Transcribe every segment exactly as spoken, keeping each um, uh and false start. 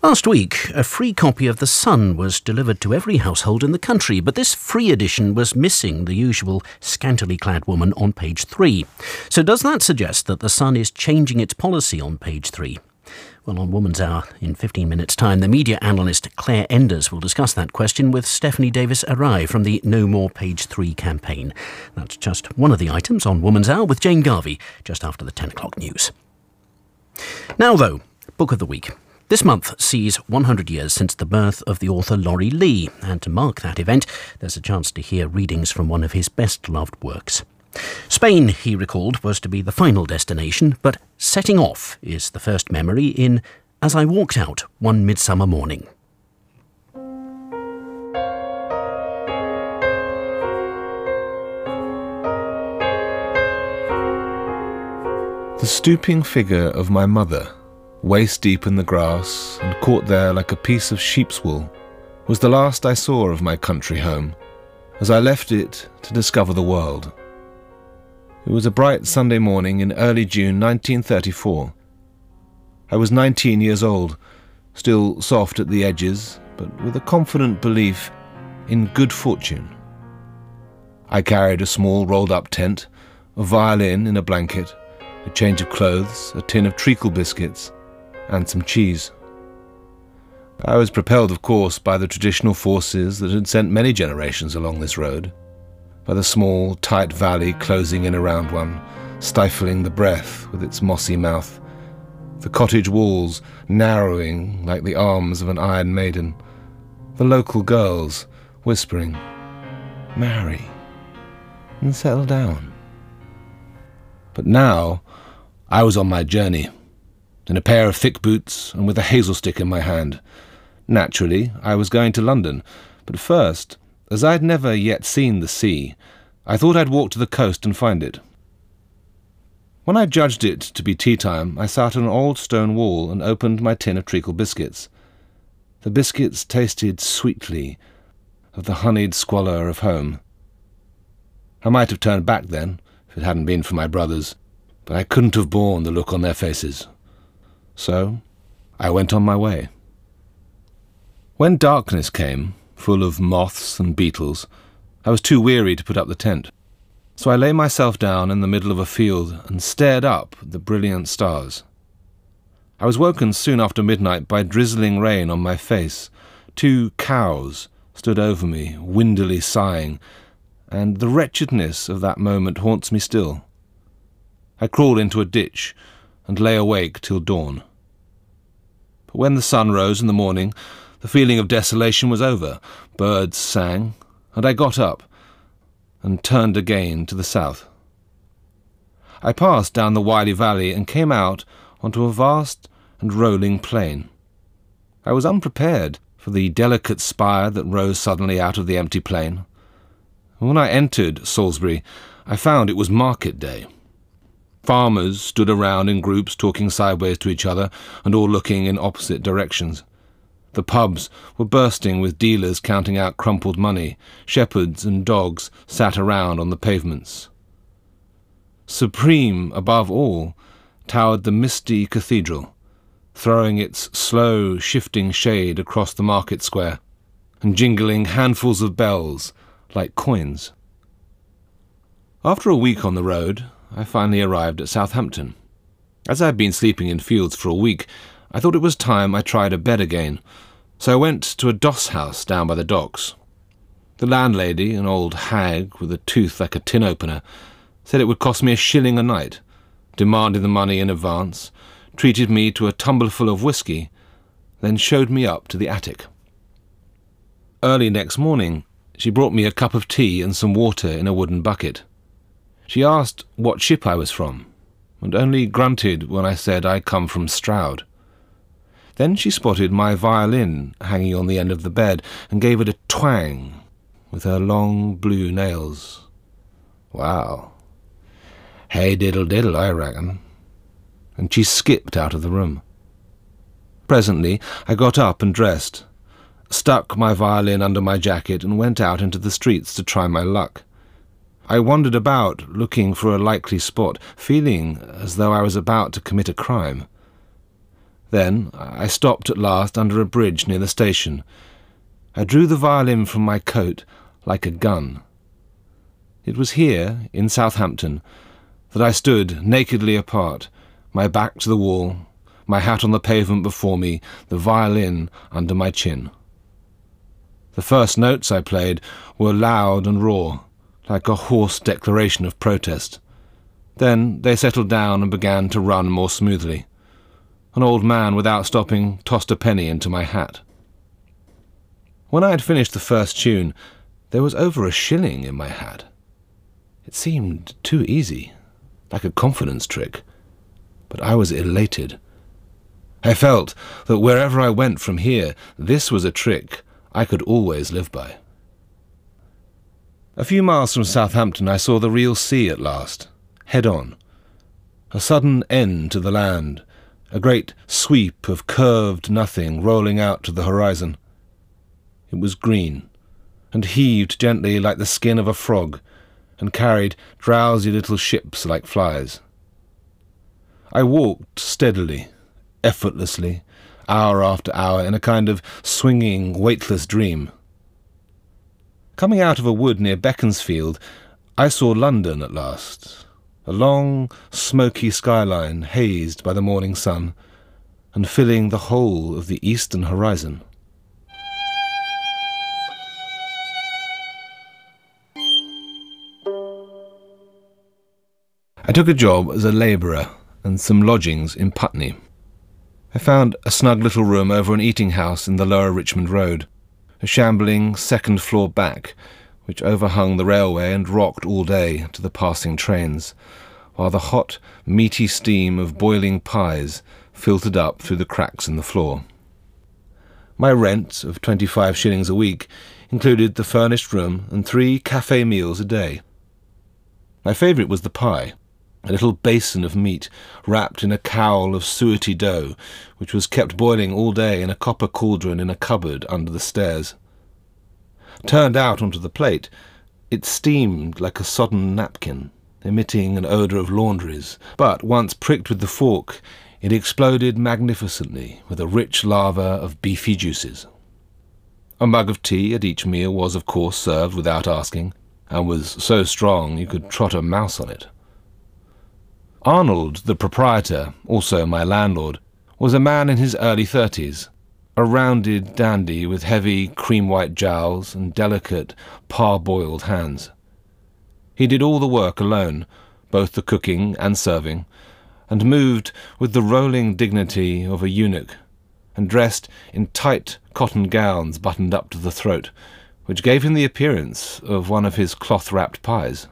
Last week, a free copy of The Sun was delivered to every household in the country, but this free edition was missing the usual scantily clad woman on page three. So does that suggest that The Sun is changing its policy on page three? Well, on Woman's Hour, in fifteen minutes' time, the media analyst Claire Enders will discuss that question with Stephanie Davis-Arai from the No More Page three campaign. That's just one of the items on Woman's Hour with Jane Garvey, just after the ten o'clock news. Now, though, Book of the Week. This month sees one hundred years since the birth of the author Laurie Lee, and to mark that event, there's a chance to hear readings from one of his best-loved works. Spain, he recalled, was to be the final destination, but setting off is the first memory in As I Walked Out One Midsummer Morning. The stooping figure of my mother, waist deep in the grass and caught there like a piece of sheep's wool, was the last I saw of my country home, as I left it to discover the world. It was a bright Sunday morning in early June nineteen thirty-four. I was nineteen years old, still soft at the edges, but with a confident belief in good fortune. I carried a small rolled-up tent, a violin in a blanket, a change of clothes, a tin of treacle biscuits, and some cheese. I was propelled, of course, by the traditional forces that had sent many generations along this road, by the small, tight valley closing in around one, stifling the breath with its mossy mouth, the cottage walls narrowing like the arms of an iron maiden, the local girls whispering, "Marry and settle down." But now I was on my journey, in a pair of thick boots and with a hazel stick in my hand. Naturally, I was going to London, but first, as I'd never yet seen the sea, I thought I'd walk to the coast and find it. When I judged it to be tea time, I sat on an old stone wall and opened my tin of treacle biscuits. The biscuits tasted sweetly of the honeyed squalor of home. I might have turned back then, if it hadn't been for my brothers, but I couldn't have borne the look on their faces. So I went on my way. When darkness came, full of moths and beetles, I was too weary to put up the tent, so I lay myself down in the middle of a field and stared up at the brilliant stars. I was woken soon after midnight by drizzling rain on my face. Two cows stood over me, windily sighing, and the wretchedness of that moment haunts me still. I crawled into a ditch and lay awake till dawn. But when the sun rose in the morning, the feeling of desolation was over. Birds sang, and I got up and turned again to the south. I passed down the wily valley and came out onto a vast and rolling plain. I was unprepared for the delicate spire that rose suddenly out of the empty plain. When I entered Salisbury, I found it was market day. Farmers stood around in groups talking sideways to each other and all looking in opposite directions. The pubs were bursting with dealers counting out crumpled money. Shepherds and dogs sat around on the pavements. Supreme above all towered the misty cathedral, throwing its slow, shifting shade across the market square and jingling handfuls of bells like coins. After a week on the road, I finally arrived at Southampton. As I had been sleeping in fields for a week, I thought it was time I tried a bed again, so I went to a doss house down by the docks. The landlady, an old hag with a tooth like a tin opener, said it would cost me a shilling a night, demanded the money in advance, treated me to a tumblerful of whisky, then showed me up to the attic. Early next morning, she brought me a cup of tea and some water in a wooden bucket. She asked what ship I was from, and only grunted when I said I'd come from Stroud. Then she spotted my violin hanging on the end of the bed and gave it a twang with her long blue nails. Wow. Hey diddle diddle, I reckon. And she skipped out of the room. Presently I got up and dressed, stuck my violin under my jacket and went out into the streets to try my luck. I wandered about, looking for a likely spot, feeling as though I was about to commit a crime. Then I stopped at last under a bridge near the station. I drew the violin from my coat like a gun. It was here, in Southampton, that I stood nakedly apart, my back to the wall, my hat on the pavement before me, the violin under my chin. The first notes I played were loud and raw, like a hoarse declaration of protest. Then they settled down and began to run more smoothly. An old man, without stopping, tossed a penny into my hat. When I had finished the first tune, there was over a shilling in my hat. It seemed too easy, like a confidence trick, but I was elated. I felt that wherever I went from here, this was a trick I could always live by. A few miles from Southampton I saw the real sea at last, head on. A sudden end to the land, a great sweep of curved nothing rolling out to the horizon. It was green, and heaved gently like the skin of a frog, and carried drowsy little ships like flies. I walked steadily, effortlessly, hour after hour, in a kind of swinging, weightless dream. Coming out of a wood near Beaconsfield, I saw London at last, a long, smoky skyline hazed by the morning sun, and filling the whole of the eastern horizon. I took a job as a labourer and some lodgings in Putney. I found a snug little room over an eating house in the Lower Richmond Road, a shambling second floor back, which overhung the railway and rocked all day to the passing trains, while the hot, meaty steam of boiling pies filtered up through the cracks in the floor. My rent of twenty-five shillings a week included the furnished room and three café meals a day. My favourite was the pie, a little basin of meat wrapped in a cowl of suety dough, which was kept boiling all day in a copper cauldron in a cupboard under the stairs. Turned out onto the plate, it steamed like a sodden napkin, emitting an odour of laundries, but once pricked with the fork, it exploded magnificently with a rich lava of beefy juices. A mug of tea at each meal was, of course, served without asking, and was so strong you could trot a mouse on it. Arnold, the proprietor, also my landlord, was a man in his early thirties, a rounded dandy with heavy cream-white jowls and delicate, parboiled hands. He did all the work alone, both the cooking and serving, and moved with the rolling dignity of a eunuch, and dressed in tight cotton gowns buttoned up to the throat, which gave him the appearance of one of his cloth-wrapped pies.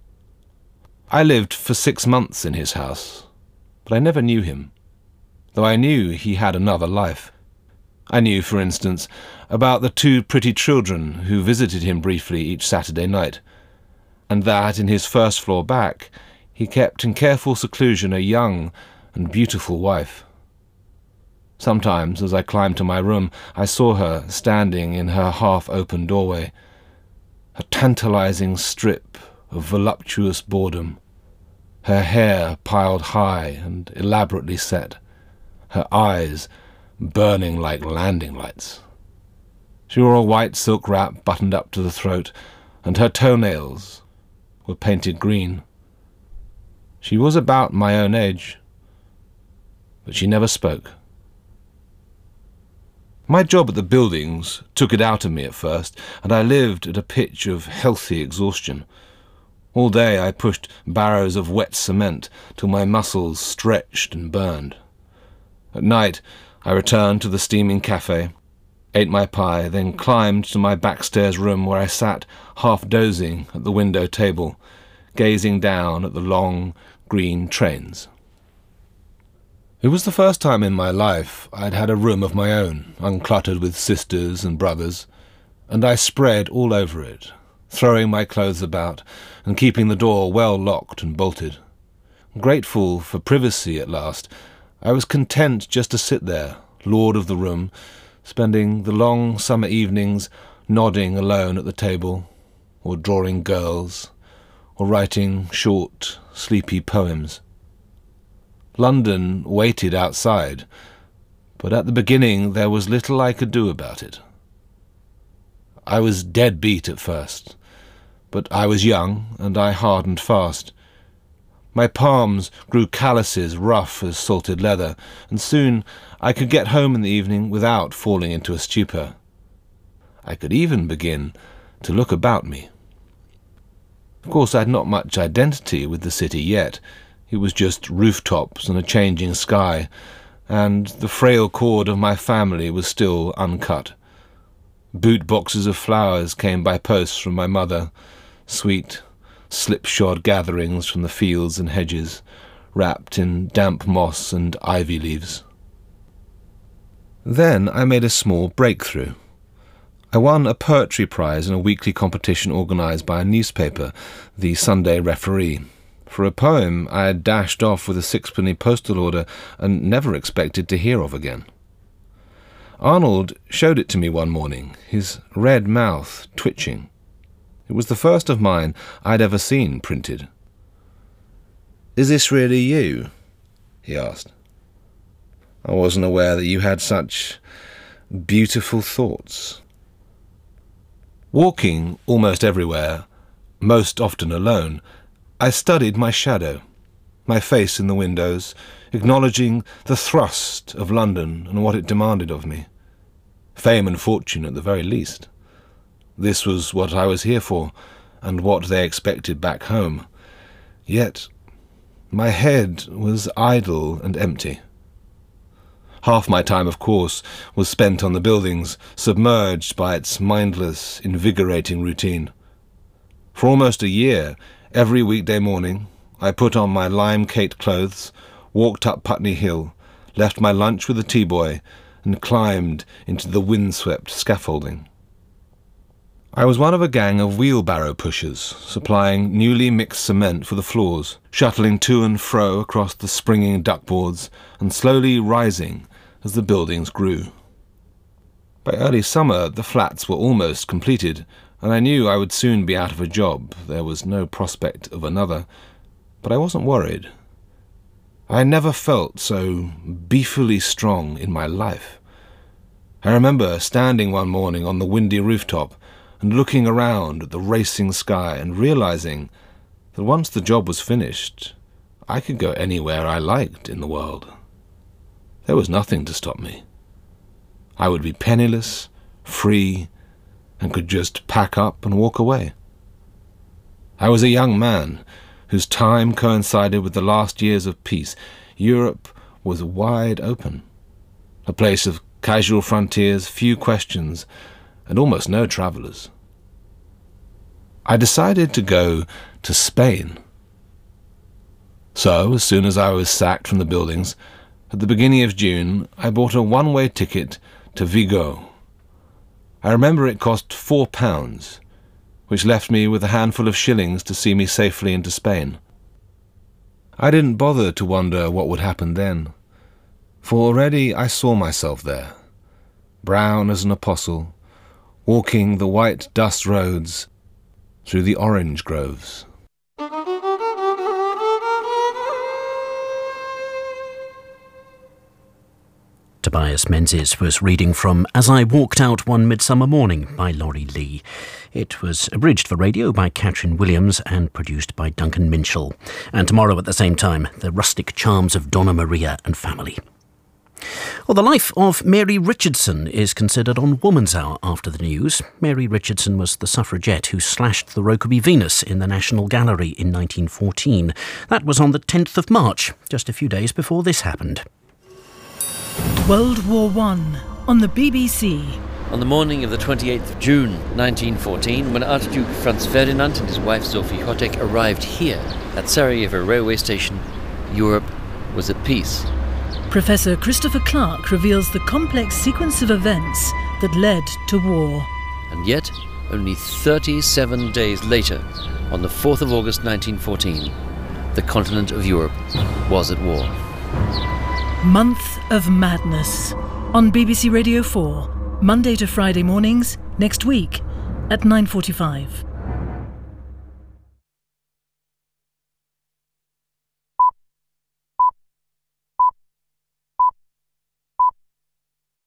I lived for six months in his house, but I never knew him, though I knew he had another life. I knew, for instance, about the two pretty children who visited him briefly each Saturday night, and that in his first floor back he kept in careful seclusion a young and beautiful wife. Sometimes, as I climbed to my room, I saw her standing in her half-open doorway, a tantalizing strip of voluptuous boredom, her hair piled high and elaborately set, her eyes burning like landing lights. She wore a white silk wrap buttoned up to the throat, and her toenails were painted green. She was about my own age, but she never spoke. My job at the buildings took it out of me at first, and I lived at a pitch of healthy exhaustion. All day I pushed barrows of wet cement till my muscles stretched and burned. At night I returned to the steaming cafe, ate my pie, then climbed to my backstairs room where I sat half dozing at the window table, gazing down at the long green trains. It was the first time in my life I'd had a room of my own, uncluttered with sisters and brothers, and I spread all over it, throwing my clothes about and keeping the door well locked and bolted. Grateful for privacy at last, I was content just to sit there, lord of the room, spending the long summer evenings nodding alone at the table, or drawing girls, or writing short, sleepy poems. London waited outside, but at the beginning there was little I could do about it. I was dead beat at first, but I was young and I hardened fast. My palms grew calluses rough as salted leather, and soon I could get home in the evening without falling into a stupor. I could even begin to look about me. Of course, I had not much identity with the city yet. It was just rooftops and a changing sky, and the frail cord of my family was still uncut. Boot boxes of flowers came by post from my mother, sweet, slipshod gatherings from the fields and hedges, wrapped in damp moss and ivy leaves. Then I made a small breakthrough. I won a poetry prize in a weekly competition organised by a newspaper, the Sunday Referee, for a poem I had dashed off with a sixpenny postal order and never expected to hear of again. Arnold showed it to me one morning, his red mouth twitching. It was the first of mine I'd ever seen printed. "Is this really you?" he asked. "I wasn't aware that you had such beautiful thoughts." Walking almost everywhere, most often alone, I studied my shadow, my face in the windows, acknowledging the thrust of London and what it demanded of me. Fame and fortune at the very least. This was what I was here for, and what they expected back home. Yet my head was idle and empty. Half my time, of course, was spent on the buildings, submerged by its mindless, invigorating routine. For almost a year, every weekday morning, I put on my lime-caked clothes, walked up Putney Hill, left my lunch with the tea-boy, and climbed into the windswept scaffolding. I was one of a gang of wheelbarrow pushers, supplying newly mixed cement for the floors, shuttling to and fro across the springing duckboards, and slowly rising as the buildings grew. By early summer, the flats were almost completed, and I knew I would soon be out of a job. There was no prospect of another, but I wasn't worried. I never felt so beefily strong in my life. I remember standing one morning on the windy rooftop and looking around at the racing sky and realizing that once the job was finished, I could go anywhere I liked in the world. There was nothing to stop me. I would be penniless, free, and could just pack up and walk away. I was a young man whose time coincided with the last years of peace. Europe was wide open, a place of casual frontiers, few questions, and almost no travellers. I decided to go to Spain. So, as soon as I was sacked from the buildings, at the beginning of June, I bought a one-way ticket to Vigo. I remember it cost four pounds, which left me with a handful of shillings to see me safely into Spain. I didn't bother to wonder what would happen then, for already I saw myself there, brown as an apostle, walking the white dust roads through the orange groves. Tobias Menzies was reading from As I Walked Out One Midsummer Morning by Laurie Lee. It was abridged for radio by Catherine Williams and produced by Duncan Minshall. And tomorrow at the same time, The Rustic Charms of Donna Maria and Family. Well, the life of Mary Richardson is considered on Woman's Hour after the news. Mary Richardson was the suffragette who slashed the Rokeby Venus in the National Gallery in nineteen fourteen. That was on the tenth of March, just a few days before this happened. World War One on the B B C. On the morning of the twenty-eighth of June nineteen fourteen, when Archduke Franz Ferdinand and his wife Sophie Chotek arrived here at Sarajevo railway station, Europe was at peace. Professor Christopher Clark reveals the complex sequence of events that led to war. And yet, only thirty-seven days later, on the fourth of August nineteen fourteen, the continent of Europe was at war. Month of Madness on B B C Radio four, Monday to Friday mornings next week at nine forty-five.